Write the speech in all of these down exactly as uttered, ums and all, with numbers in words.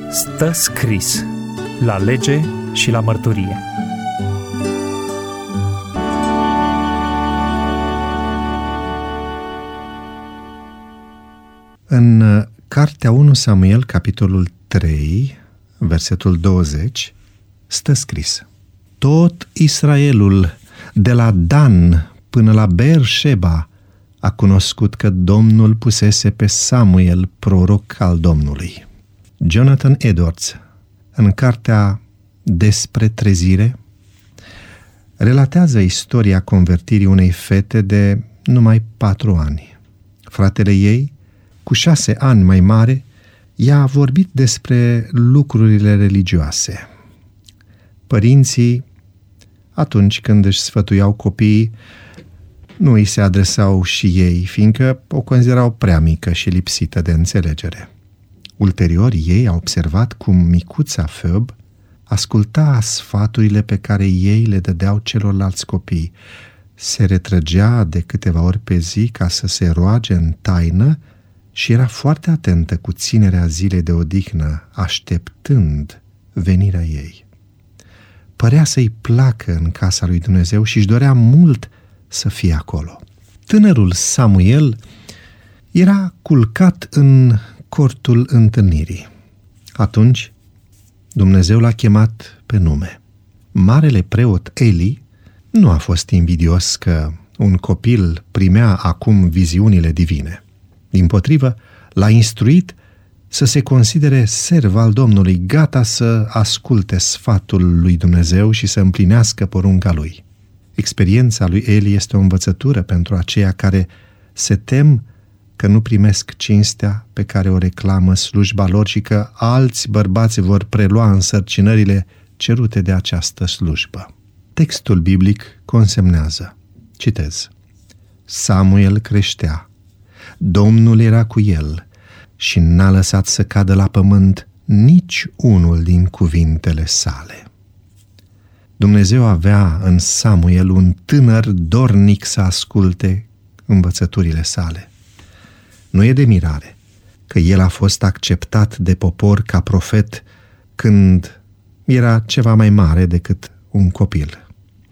Stă scris la lege și la mărturie. În cartea unu Samuel, capitolul trei, versetul douăzeci, stă scris: tot Israelul, de la Dan până la Beer-sheba, a cunoscut că Domnul pusese pe Samuel proroc al Domnului. Jonathan Edwards, în cartea Despre trezire, relatează istoria convertirii unei fete de numai patru ani. Fratele ei, cu șase ani mai mare, i-a vorbit despre lucrurile religioase. Părinții, atunci când își sfătuiau copiii, nu îi se adresau și ei, fiindcă o considerau prea mică și lipsită de înțelegere. Ulterior, ei au observat cum micuța Phoebe asculta sfaturile pe care ei le dădeau celorlalți copii, se retrăgea de câteva ori pe zi ca să se roage în taină și era foarte atentă cu ținerea zilei de odihnă, așteptând venirea ei. Părea să-i placă în casa lui Dumnezeu și își dorea mult să fie acolo. Tânărul Samuel era culcat în cortul întâlnirii. Atunci Dumnezeu l-a chemat pe nume. Marele preot Eli nu a fost invidios că un copil primea acum viziunile divine. Dimpotrivă, l-a instruit să se considere serv al Domnului, gata să asculte sfatul lui Dumnezeu și să împlinească porunca lui. Experiența lui Eli este o învățătură pentru aceia care se tem că nu primesc cinstea pe care o reclamă slujba lor și că alți bărbați vor prelua însărcinările cerute de această slujbă. Textul biblic consemnează, citez: Samuel creștea, Domnul era cu el și n-a lăsat să cadă la pământ nici unul din cuvintele sale. Dumnezeu avea în Samuel un tânăr dornic să asculte învățăturile sale. Nu e de mirare că el a fost acceptat de popor ca profet când era ceva mai mare decât un copil.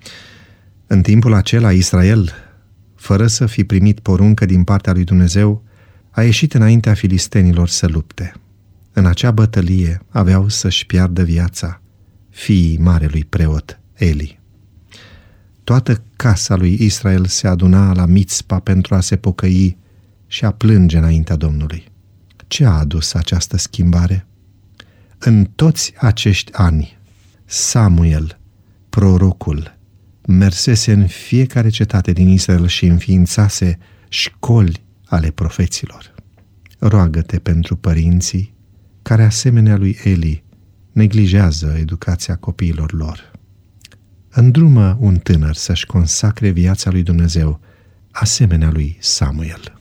În timpul acela, Israel, fără să fi primit poruncă din partea lui Dumnezeu, a ieșit înaintea filistenilor să lupte. În acea bătălie aveau să-și piardă viața fiii marelui preot Eli. Toată casa lui Israel se aduna la Mitzpa pentru a se pocăi și a plânge înaintea Domnului. Ce a adus această schimbare? În toți acești ani, Samuel, prorocul, mersese în fiecare cetate din Israel și înființase școli ale profeților. Roagă-te pentru părinții care, asemenea lui Eli, neglijează educația copiilor lor. Îndrumă un tânăr să-și consacre viața lui Dumnezeu, asemenea lui Samuel.